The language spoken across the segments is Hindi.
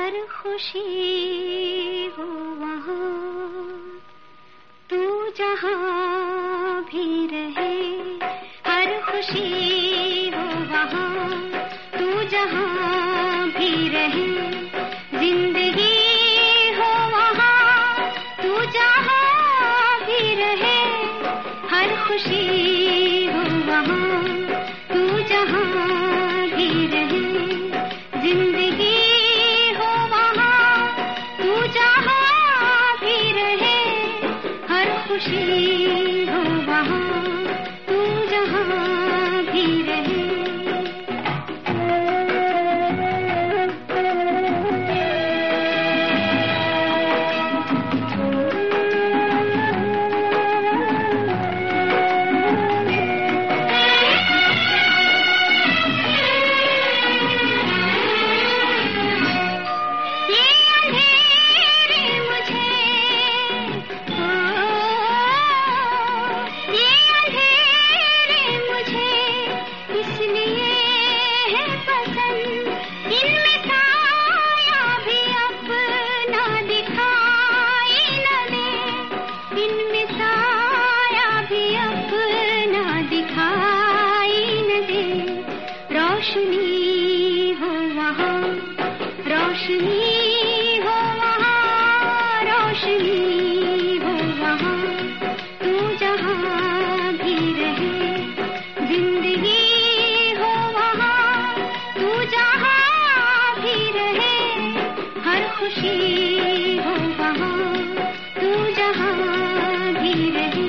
हर खुशी हो वहाँ, तू जहाँ भी रहे। हर खुशी हो वहाँ, तू जहाँ भी रहे। जिंदगी हो वहाँ, तू जहाँ भी रहे। हर खुशी हो वहाँ, तू जहाँ भी रहे। जिंदगी हो वहाँ, तू जहाँ भी रहे। हर खुशी हो वहाँ, तू जहाँ भी रहे। रोशनी हो वहाँ, रोशनी हो वहाँ, रोशनी हो वहाँ, तू जहाँ भी रहे। जिंदगी हो वहाँ, तू जहाँ भी रहे। हर खुशी हो वहाँ, तू जहाँ भी रहे।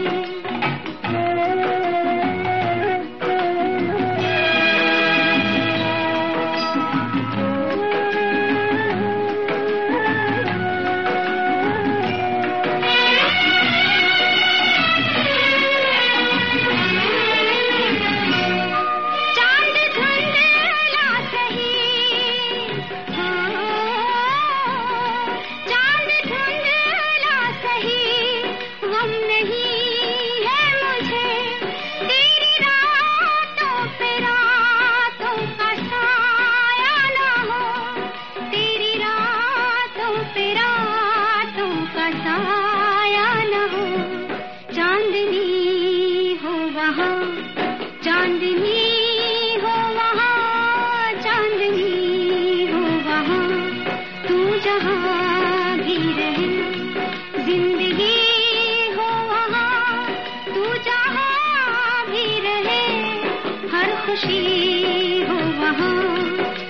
चांदनी हो वहाँ, चांदनी हो वहाँ, चांदनी हो वहाँ, तू जहाँ भी रहे। जिंदगी हो वहाँ, तू जहाँ भी रहे। हर खुशी हो वहाँ,